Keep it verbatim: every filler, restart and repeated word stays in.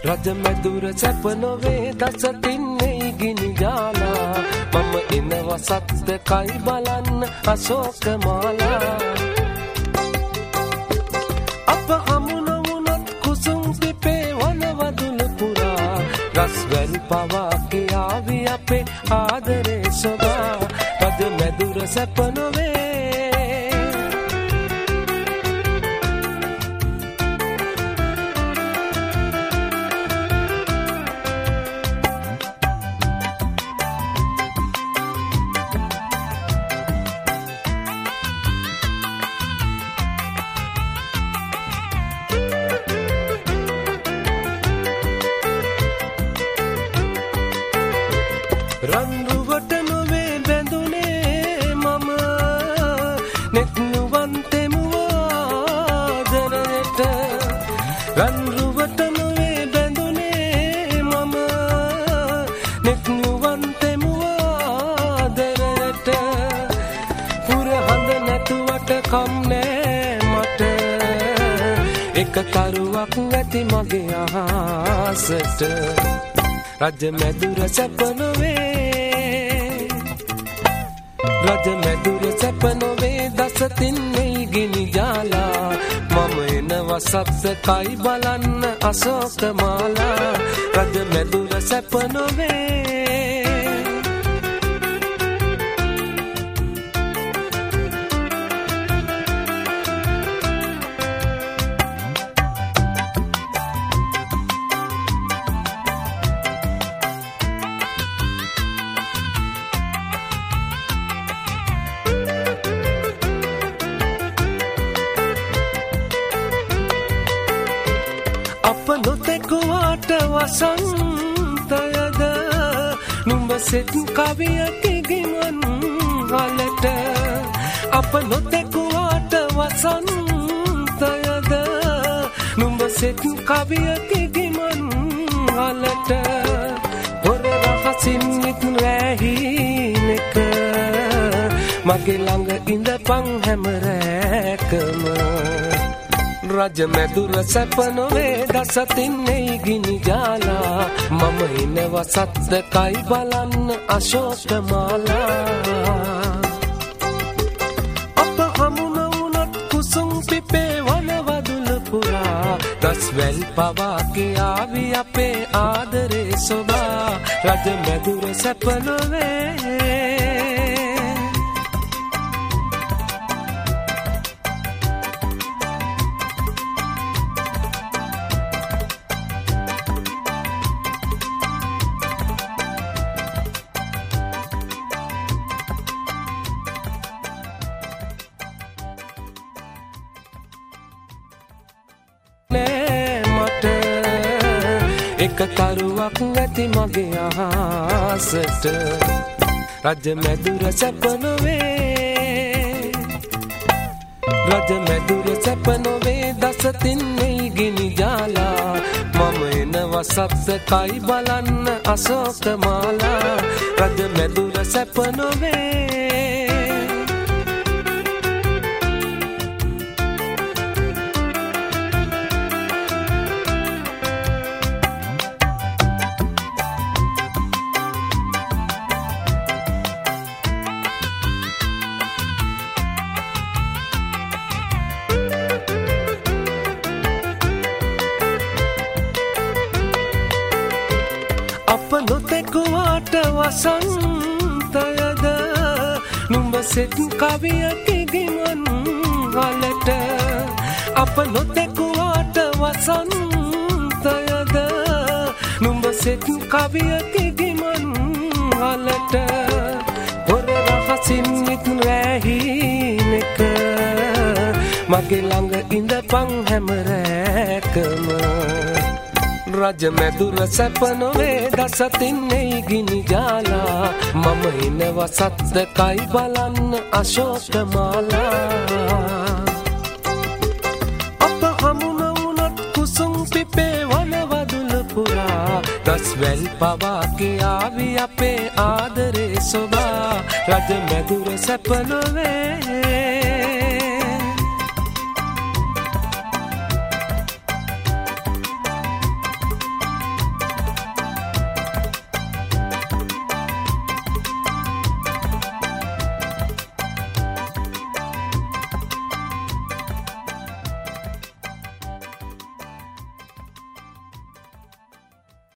රජ මැදුර සැප නොවේ දසතින් නෙයි ගිනි ජාලා මම එනවා සත්කයි බලන්න අශෝක මාලා අප හමු නොවුනොත් කුසුම් පිපේ වනවදුල පුරා රස්වැල් පවා කියාවි අපේ ආදරේ සොබා රජ මැදුර සැප නොවේ රන්රුවට නොවේ බැඳුනේ මම නෙත්නුවන් තෙමුවාදරයට රන්රුවට නොවේ බැඳුනේ මම නෙත්නුවන් තෙමුවාදරයට පුරහඳ නැතුවට කම් නෑ මට එක තරුවක් නැති මගේ අහසට රජ මැදුර සැප නොවේ රජ මැදුර සැප නොවේ දසතින් නෙයි ගිනි ජාලා මම එනවා සත්කයි බලන්න අශෝක මාලා රජ මැදුර සැප නොවේ අප නොතෙකුවාට වසන්තයද නුඹ සෙත් කවියක ගිමන් වලට අප නොතෙකුවාට වසන්තයද නුඹ සෙත් කවියක ගිමන් වලට හොර රහසින් නිත් රැහිනක මගේ ළඟ ඉඳපන් හැම රැකම රජ මැදුර සැප නොවේ දසතින් නෙයි ගිනි ජාලා මම එනවා සත්කයි බලන්න අශෝක මාලා අප හමු නොවුනොත් කුසුම් පිපේ වනවදුල පුරා දස්වැල් පවා කියාවි අපේ ආදරේ සොබා රජ මැදුර සැප නොවේ එක තරුවක් නැති මගේ අහසට රජ මැදුර සැප නොවේ රජ මැදුර සැප නොවේ දසතින් නෙයි ගිනි ජාලා මම එනවා සත්කයි බලන්න අශෝක මාලා රජ මැදුර සැප නොවේ අප නොතෙකුවාට වසන්තයද නුඹ සෙත් කවියක ගිමන් වලට අප නොතෙකුවාට වසන්තයද නුඹ සෙත් කවියක ගිමන් වලට හොර රහසින් නිත් රැහිනක මගේ ළඟ ඉඳපන් හැම රැකම රජ මැදුර සැප නොවේ දසතින් නෙයි ගිනි ජාලා මම එනවා සත්කයි බලන්න අශෝක මාලා අප හමු නොවුනොත් කුසුම් පිපේ වනවදුල පුරා දස්වැල් පවා කියාවි අපේ ආදරේ සොබා රජ මැදුර සැප නොවේ